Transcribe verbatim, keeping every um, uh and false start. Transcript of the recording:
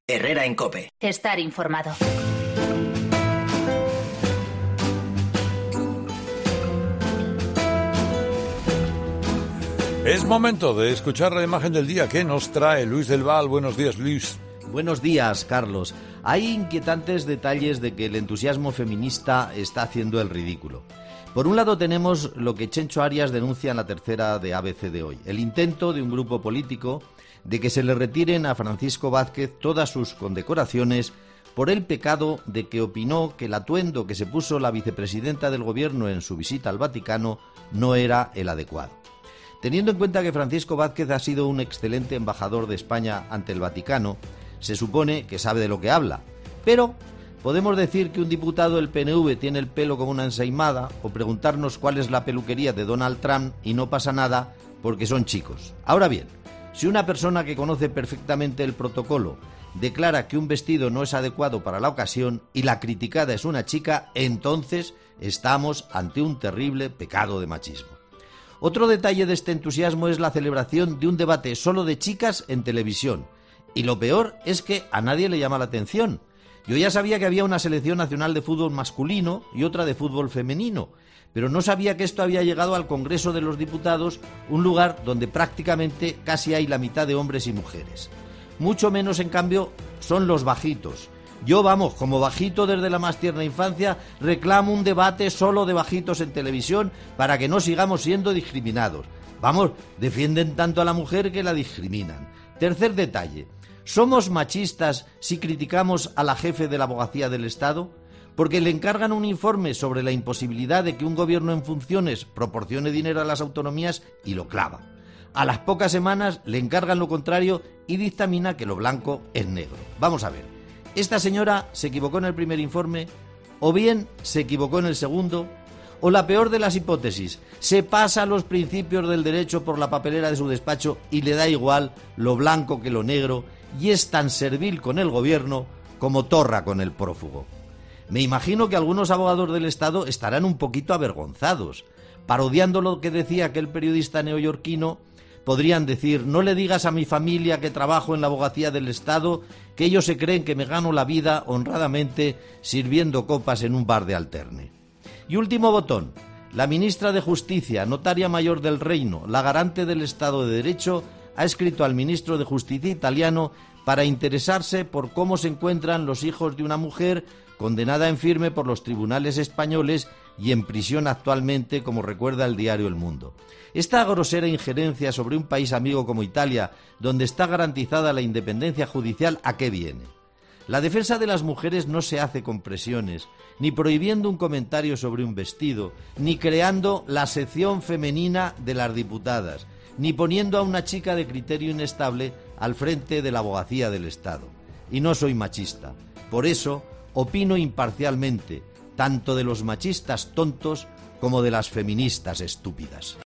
Herrera en COPE. Estar informado. Es momento de escuchar la imagen del día que nos trae Luis del Val. Buenos días, Luis. Buenos días, Carlos. Hay inquietantes detalles de que el entusiasmo feminista está haciendo el ridículo. Por un lado tenemos lo que Chencho Arias denuncia en la tercera de A B C de hoy, el intento de un grupo político de que se le retiren a Francisco Vázquez todas sus condecoraciones por el pecado de que opinó que el atuendo que se puso la vicepresidenta del gobierno en su visita al Vaticano no era el adecuado. Teniendo en cuenta que Francisco Vázquez ha sido un excelente embajador de España ante el Vaticano, se supone que sabe de lo que habla, pero podemos decir que un diputado del P N V tiene el pelo como una ensaimada o preguntarnos cuál es la peluquería de Donald Trump y no pasa nada porque son chicos. Ahora bien, si una persona que conoce perfectamente el protocolo declara que un vestido no es adecuado para la ocasión y la criticada es una chica, entonces estamos ante un terrible pecado de machismo. Otro detalle de este entusiasmo es la celebración de un debate solo de chicas en televisión. Y lo peor es que a nadie le llama la atención. Yo ya sabía que había una selección nacional de fútbol masculino y otra de fútbol femenino, pero no sabía que esto había llegado al Congreso de los Diputados, un lugar donde prácticamente casi hay la mitad de hombres y mujeres. Mucho menos, en cambio, son los bajitos. Yo, vamos, como bajito desde la más tierna infancia, reclamo un debate solo de bajitos en televisión para que no sigamos siendo discriminados. Vamos, defienden tanto a la mujer que la discriminan. Tercer detalle. ¿Somos machistas si criticamos a la jefe de la Abogacía del Estado? Porque le encargan un informe sobre la imposibilidad de que un gobierno en funciones proporcione dinero a las autonomías y lo clava. A las pocas semanas le encargan lo contrario y dictamina que lo blanco es negro. Vamos a ver, ¿esta señora se equivocó en el primer informe? ¿O bien se equivocó en el segundo? O la peor de las hipótesis, se pasa los principios del derecho por la papelera de su despacho y le da igual lo blanco que lo negro y es tan servil con el gobierno como Torra con el prófugo. Me imagino que algunos abogados del Estado estarán un poquito avergonzados. Parodiando lo que decía aquel periodista neoyorquino, podrían decir: no le digas a mi familia que trabajo en la abogacía del Estado, que ellos se creen que me gano la vida honradamente sirviendo copas en un bar de alterne. Y último botón, la ministra de Justicia, notaria mayor del Reino, la garante del Estado de Derecho, ha escrito al ministro de Justicia italiano para interesarse por cómo se encuentran los hijos de una mujer condenada en firme por los tribunales españoles y en prisión actualmente, como recuerda el diario El Mundo. Esta grosera injerencia sobre un país amigo como Italia, donde está garantizada la independencia judicial, ¿a qué viene? La defensa de las mujeres no se hace con presiones, ni prohibiendo un comentario sobre un vestido, ni creando la sección femenina de las diputadas, ni poniendo a una chica de criterio inestable al frente de la abogacía del Estado. Y no soy machista. Por eso, opino imparcialmente, tanto de los machistas tontos como de las feministas estúpidas.